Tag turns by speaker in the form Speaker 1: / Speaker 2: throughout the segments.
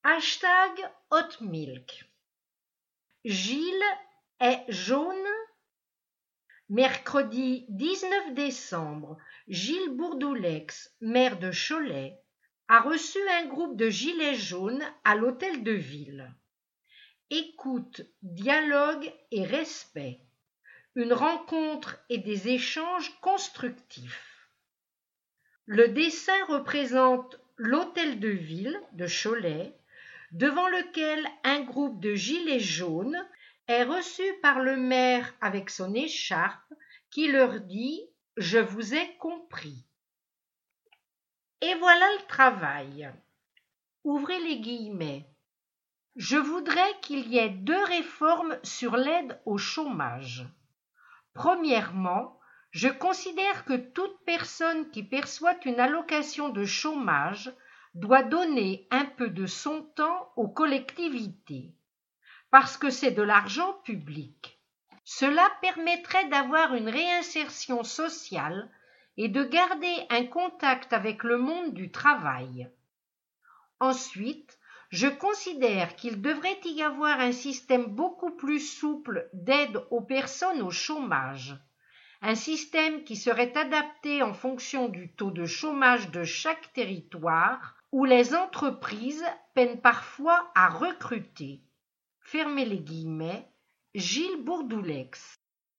Speaker 1: #hotmilk. Gilles est jaune. Mercredi 19 décembre, Gilles Bourdoulex, maire de Cholet, a reçu un groupe de gilets jaunes à l'hôtel de ville. Écoute, dialogue et respect. Une rencontre et des échanges constructifs. Le dessin représente l'hôtel de ville de Cholet, devant lequel un groupe de gilets jaunes est reçu par le maire avec son écharpe qui leur dit « Je vous ai compris ». Et voilà le travail. Ouvrez les guillemets. Je voudrais qu'il y ait 2 réformes sur l'aide au chômage. Premièrement, je considère que toute personne qui perçoit une allocation de chômage doit donner un peu de son temps aux collectivités, parce que c'est de l'argent public. Cela permettrait d'avoir une réinsertion sociale et de garder un contact avec le monde du travail. Ensuite, je considère qu'il devrait y avoir un système beaucoup plus souple d'aide aux personnes au chômage, un système qui serait adapté en fonction du taux de chômage de chaque territoire où les entreprises peinent parfois à recruter. Fermez les guillemets, Gilles Bourdoulex.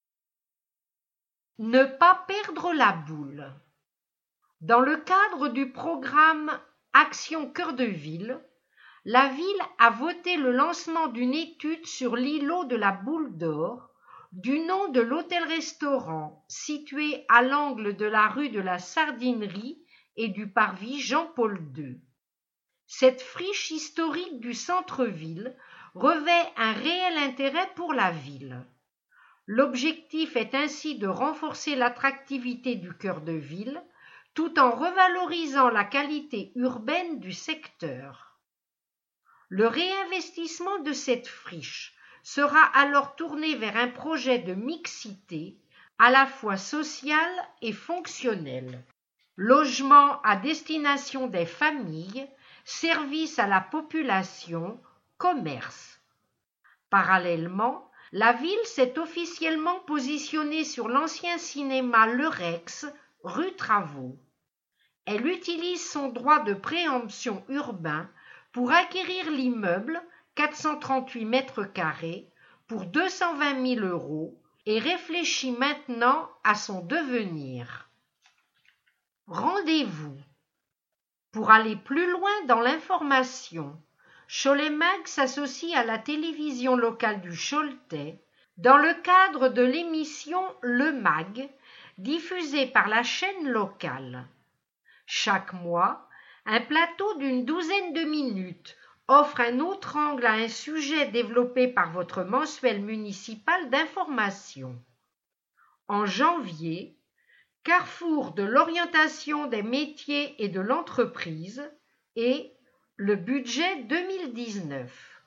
Speaker 1: Ne pas perdre la boule. Dans le cadre du programme Action Cœur de Ville, la ville a voté le lancement d'une étude sur l'îlot de la Boule d'Or, du nom de l'hôtel-restaurant situé à l'angle de la rue de la Sardinerie et du parvis Jean-Paul II. Cette friche historique du centre-ville revêt un réel intérêt pour la ville. L'objectif est ainsi de renforcer l'attractivité du cœur de ville, tout en revalorisant la qualité urbaine du secteur. Le réinvestissement de cette friche sera alors tourné vers un projet de mixité à la fois social et fonctionnel. Logement à destination des familles, services à la population, commerce. Parallèlement, la ville s'est officiellement positionnée sur l'ancien cinéma Le Rex, rue Travaux. Elle utilise son droit de préemption urbain pour acquérir l'immeuble, 438 mètres carrés, pour 220 000 € et réfléchit maintenant à son devenir. Rendez-vous. Pour aller plus loin dans l'information, Cholet Mag s'associe à la télévision locale du Choletais dans le cadre de l'émission Le Mag, diffusée par la chaîne locale. Chaque mois, un plateau d'une douzaine de minutes offre un autre angle à un sujet développé par votre mensuel municipal d'information. En janvier, Carrefour de l'orientation des métiers et de l'entreprise et le budget 2019.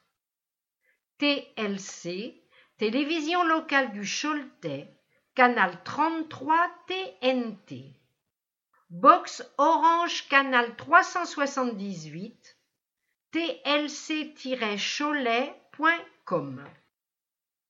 Speaker 1: TLC, télévision locale du Choletais, canal 33 TNT. Box Orange canal 378, tlc-cholet.com.